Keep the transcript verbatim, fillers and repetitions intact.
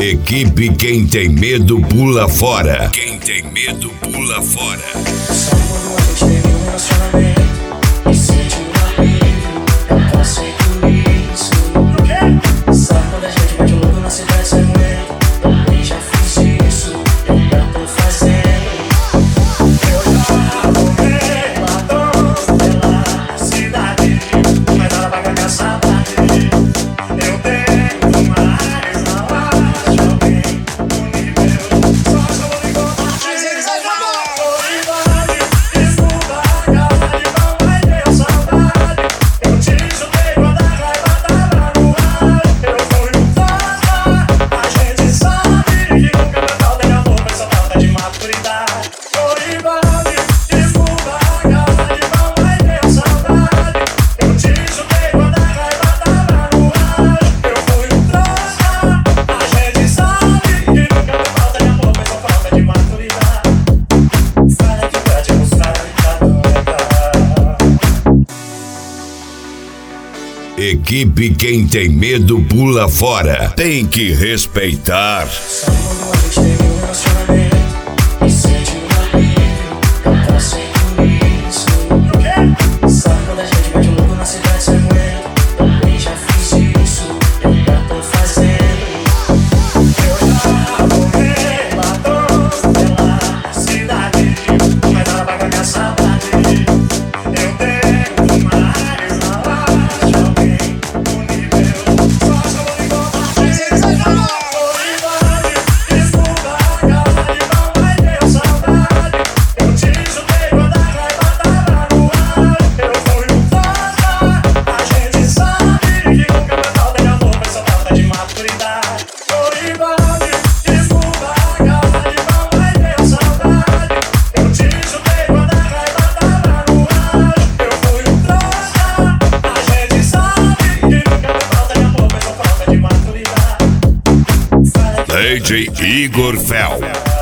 Equipe Quem Tem Medo Pula Fora. Quem tem medo pula fora. Só quando a gente teve um relacionamento e sente um alívio, eu posso incluir isso. Só quando a gente mete o louco na cidade sem medo, também já fiz isso, eu ainda tô fazendo. Eu já tomei batom pela cidade, mas ela vai ganhar saudade. Eu tenho mais na loja, alguém no nível, só que eu vou me contar. Mas eles vai falar, oi, vale, desculpa, cara de pau, vai ter saudade. Eu te chutei quando a raiva tava no ar. Eu fui um fantasma, a gente sabe que nunca vai falta de amor, mas só falta de maturidade. Oi, vale, desculpa, cara de pau, vai ter saudade. Eu te chutei quando a raiva tava no ar. Eu fui um fantasma, a gente sabe que nunca vai falta de amor, mas só falta de maturidade. Fala que pra te mostrar tá tão legal. Equipe Quem Tem Medo Pula Fora. Tem que respeitar. Só quando a gente teve um relacionamento e sente um alívio, eu posso incluir isso. Só quando a gente mete o louco na cidade sem medo, também já fiz isso, eu ainda tô fazendo. Eu já tomei batom pela cidade, mas ela vai ganhar saudade. Eu tenho mais na loja, alguém no nível, só que eu vou me contar. Mas eles vai falar, oi, vale, desculpa, cara de pau, vai ter saudade. Eu te chutei quando a raiva tava no ar. Eu fui um fantasma, a gente sabe que nunca vai falta de amor, mas só falta de maturidade. Oi, vale, desculpa, cara de pau, vai ter saudade. Eu te chutei quando a raiva tava no ar. Eu fui um fantasma, a gente sabe que nunca vai falta de amor, mas só falta de maturidade. Fala que D J Igor Fel.